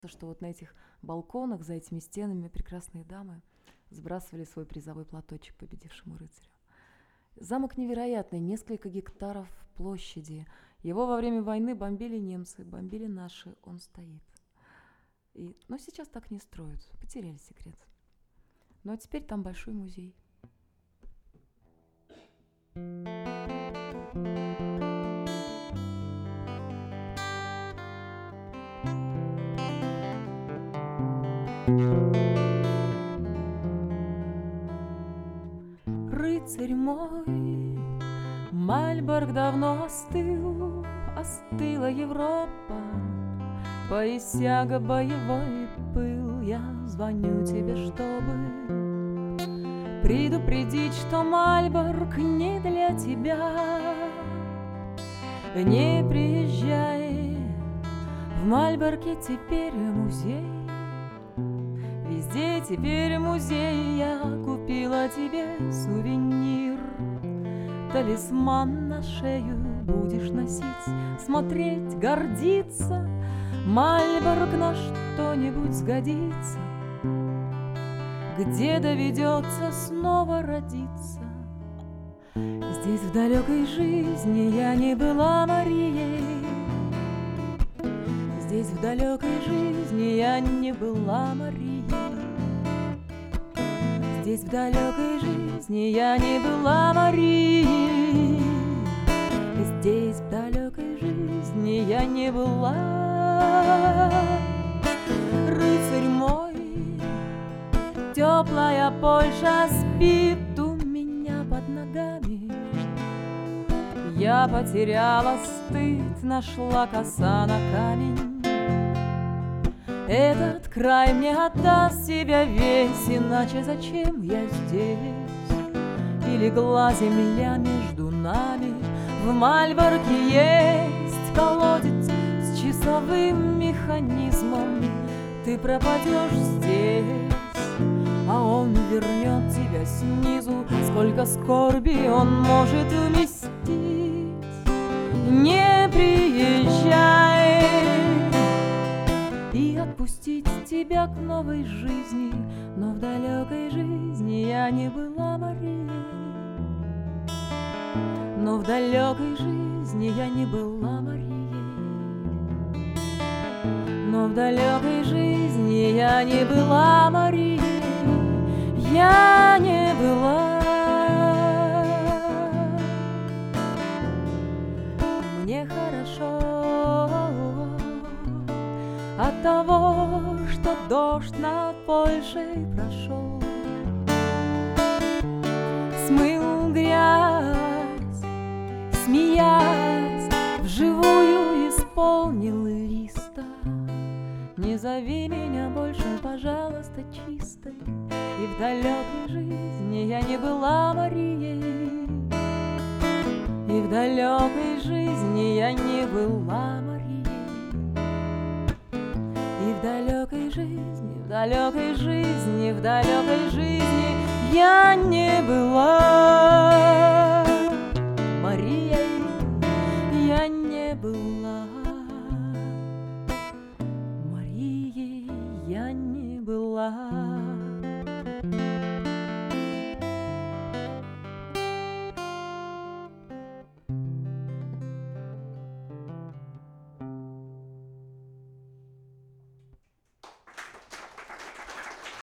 Что вот на этих балконах, за этими стенами прекрасные дамы сбрасывали свой призовой платочек победившему рыцарю. Замок невероятный, несколько гектаров площади. Его во время войны бомбили немцы, бомбили наши, он стоит. Но сейчас так не строят, потеряли секрет. Ну а теперь там большой музей. Рыцарь мой, Мальборг давно остыл, остыла Европа, поясяга боевой пыл. Я звоню тебе, чтобы предупредить, что Мальборг не для тебя. Не приезжай, в Мальборге теперь музей. Везде теперь музей, я купила тебе сувенир. Талисман на шею будешь носить, смотреть, гордиться. Мальборг на что-нибудь сгодится, где доведется снова родиться. Здесь в далекой жизни я не была Марией. Здесь в далекой жизни я не была Марией. Здесь в далекой жизни я не была Марией. Здесь в далекой жизни я не была. Рыцарь мой, теплая Польша спит у меня под ногами. Я потеряла стыд, нашла коса на камень. Этот край мне отдаст себя весь, иначе зачем я здесь? И легла земля между нами. В Мальборге есть колодец с часовым механизмом. Ты пропадешь здесь, а он вернет тебя снизу. Сколько скорби он может вместить. Не приезжай, и отпустить тебя к новой жизни. Но в далекой жизни я не была Марией. Но в далекой жизни я не была Марией. Но в далекой жизни я не была Марией. Я не была. Мне хорошо от того, что дождь над Польшей прошел, смыл грязь, смеясь, вживую исполнил листа. Не зови меня больше, пожалуйста, чистой. И в далекой жизни я не была Марией. И в далекой жизни я не была Марией. И в далекой жизни, в далекой жизни, в далекой жизни я не была Марией. Я не была Марией. Я не была.